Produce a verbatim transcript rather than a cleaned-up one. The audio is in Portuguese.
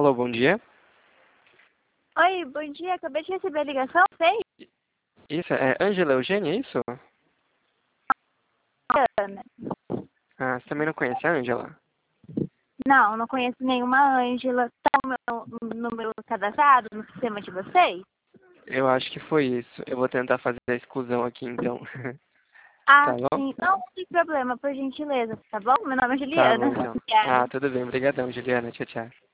Alô, bom dia. Oi, bom dia. Acabei de receber a ligação, sei? Isso, é Ângela Eugênia, é isso? Ana. Ah, você também não conhece a Ângela? Não, não conheço nenhuma Ângela. Tá o meu número cadastrado no sistema de vocês? Eu acho que foi isso. Eu vou tentar fazer a exclusão aqui, então. Ah, Tá bom? sim. Não, não tem problema, por gentileza, tá bom? Meu nome é Tá Juliana. bom, então. Obrigada. Ah, tudo bem. Obrigadão, Juliana. Tchau, tchau.